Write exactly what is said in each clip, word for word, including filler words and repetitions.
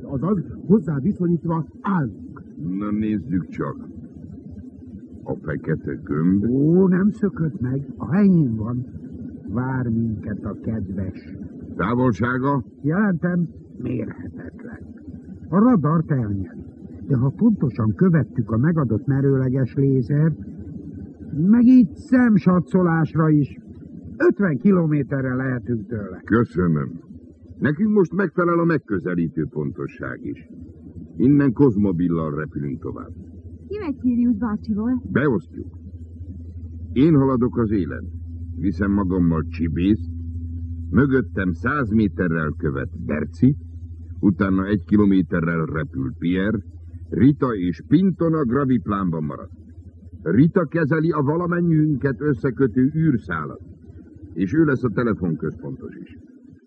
azaz hozzá viszonyítva állunk. Na nézzük csak. A fekete gömb... Ó, nem szökött meg, a helyén van. Vár minket a kedves. Távolsága? Jelentem, mérhetetlen. A radart elnyeli. De ha pontosan követtük a megadott merőleges lézert, meg így szemsatszolásra is, ötven kilométerre lehetünk tőle. Köszönöm. Nekünk most megfelel a megközelítő pontosság is. Innen kozmobillal repülünk tovább. Ki megy Sirius bácsival? Beosztjuk. Én haladok az élen. Viszem magammal Csibészt, mögöttem száz méterrel követ Berci, utána egy kilométerrel repül Pierre, Rita és Pinton a graviplánban marad. Rita kezeli a valamennyiünket összekötő űrszálat, és ő lesz a telefonközpontos is.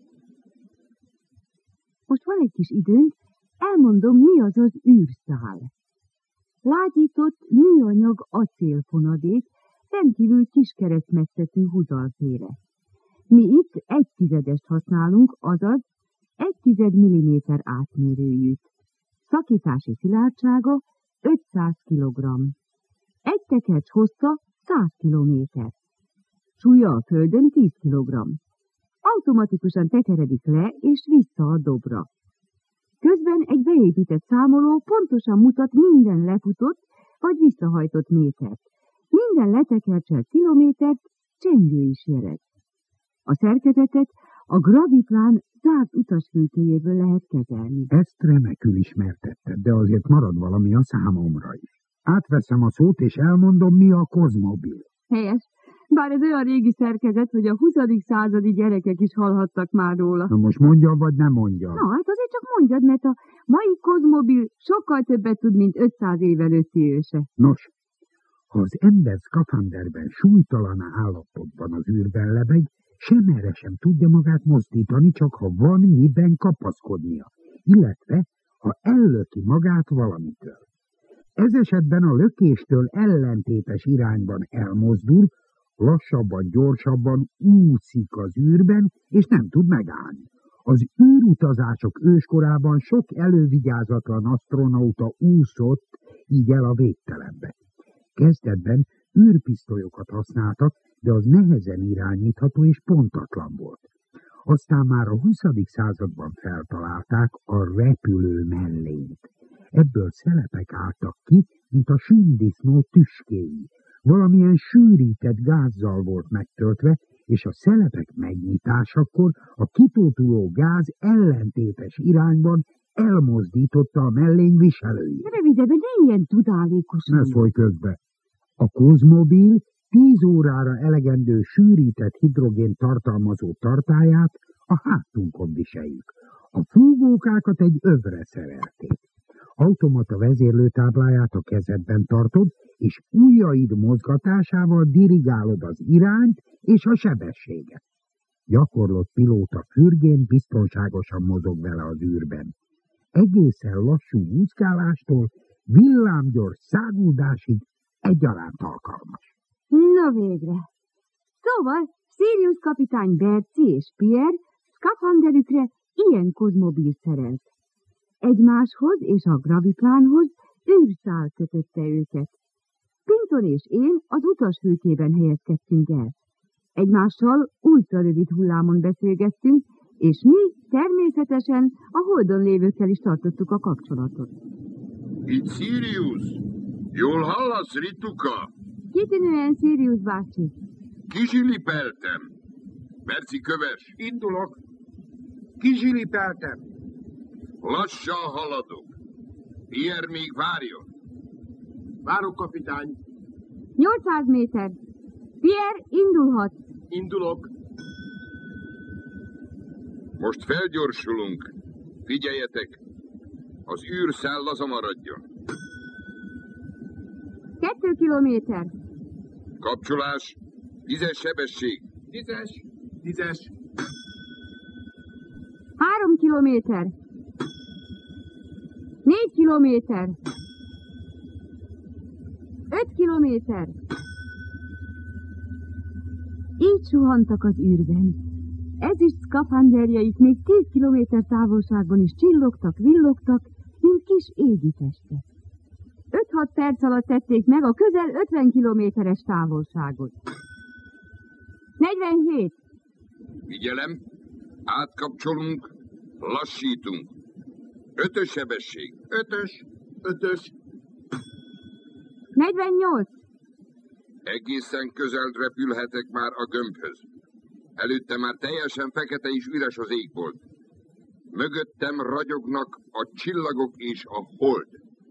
Most van egy kis időnk, elmondom, mi az az űrszál. Lágyított műanyag acélfonadék, rendkívül kiskeresztmetszetű húzalfére. Mi itt egy tizedest használunk, azaz egy tized milliméter átmérőjűt. Szakítási szilárdsága ötszáz kilogramm. Egy tekercs hossza száz kilométer. Súlya a földön tíz kilogramm. Automatikusan tekeredik le és vissza a dobra. Közben egy beépített számoló pontosan mutat minden lefutott vagy visszahajtott métert. Minden letekercselt kilométert csengő is jelez. A szerkezetet a graviplán zárt utasfülkéjéből lehet kezelni. Ezt remekül ismertetted, de azért marad valami a számomra is. Átveszem a szót, és elmondom, mi a kozmobil. Helyes, bár ez olyan régi szerkezet, hogy a huszadik századi gyerekek is hallhattak már róla. Na most mondja, vagy nem mondja? Na, hát azért csak mondjad, mert a mai kozmobil sokkal többet tud, mint ötszáz év előtti őse. Nos, ha az ember szkafanderben súlytalan állapotban az űrben lebeg, semmerre sem tudja magát mozdítani, csak ha van miben kapaszkodnia, illetve ha ellöki magát valamitől. Ez esetben a lökéstől ellentétes irányban elmozdul, lassabban, gyorsabban úszik az űrben, és nem tud megállni. Az űrutazások őskorában sok elővigyázatlan asztronauta úszott így el a végtelenbe. Kezdetben űrpisztolyokat használtak, de az nehezen irányítható és pontatlan volt. Aztán már a huszadik században feltalálták a repülő mellényt. Ebből szelepek álltak ki, mint a síndisznó tüskéi. Valamilyen sűrített gázzal volt megtöltve, és a szelepek megnyitásakor a kitótuló gáz ellentétes irányban elmozdította a mellény viselőjét. Rövidebben, ne ilyen tudálékosan. Ne szólj közbe. A kozmobil tíz órára elegendő sűrített hidrogén tartalmazó tartályát a hátunkon viseljük. A fúvókákat egy övre szerelték. Automata vezérlőtábláját a kezedben tartod, és ujjaid mozgatásával dirigálod az irányt és a sebességet. Gyakorlott pilóta fürgén biztonságosan mozog vele az űrben. Egészen lassú úszkálástól villámgyors száguldásig egyaránt alkalmas. Na végre! Szóval Sirius kapitány Berci és Pierre szkafanderükre ilyen kozmobil szerelt. Egymáshoz és a graviplánhoz űrszál kötötte őket. Pinton és én az utasfülkében helyezkedtünk el. Egymással ultrarövid hullámon beszélgettünk, és mi természetesen a Holdon lévőkkel is tartottuk a kapcsolatot. Itt Sirius! Jól hallasz, Rituka? Kitűnően, Sirius bácsi. Kizsilipeltem. Berci, köves. Indulok. Kizsilipeltem. Lassan haladok. Pierre még várjon. Várok, kapitány. nyolcszáz méter. Pierre, indulhat. Indulok. Most felgyorsulunk. Figyeljetek. Az űrszál laza maradjon. Kettő kilométer. Kapcsolás. Tízes sebesség. Tízes. Tízes. Három kilométer. Négy kilométer. Öt kilométer. Így suhantak az űrben. ezüst szkafanderjeik még tíz kilométer távolságban is csillogtak, villogtak, mint kis égitestek. Öt-hat perc alatt tették meg a közel ötven kilométeres távolságot. negyvenhét. Figyelem, átkapcsolunk, lassítunk. Ötös sebesség. Ötös, ötös. negyvennyolc. Egészen közel repülhetek már a gömbhöz. Előtte már teljesen fekete és üres az égbolt. Mögöttem ragyognak a csillagok és a hold.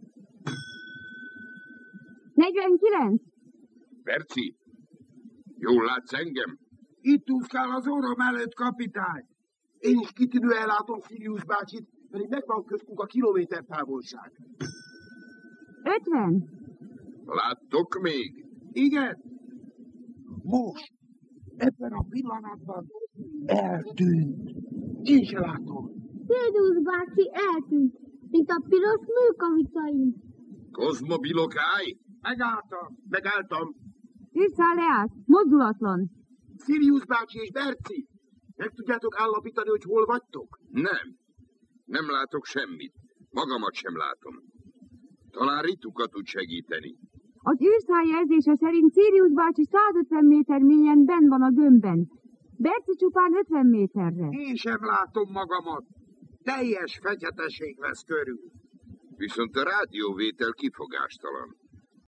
negyvenkilenc. Berci, jól látsz engem? Itt úszkál az orrom előtt, kapitány. Én is kitűnően látom Sirius bácsit, pedig megvan köztünk a kilométer távolság. ötven. Láttok még? Igen? Most, ebben a pillanatban eltűnt. Én se látom. Sirius bácsi eltűnt, mint a piros műkavicaim. Kozmobilok, állj! Megálltam, megálltam. űrszál leállt, mozdulatlan. Sirius bácsi és Berci, meg tudjátok állapítani, hogy hol vagytok? Nem. Nem látok semmit. Magamat sem látom. Talán Rituka tud segíteni. Az űrszál jelzése szerint Sirius bácsi százötven méter mélyen benn van a gömbben. Berci csupán ötven méterre. Én sem látom magamat. Teljes feketeség vesz körül. Viszont a rádióvétel kifogástalan.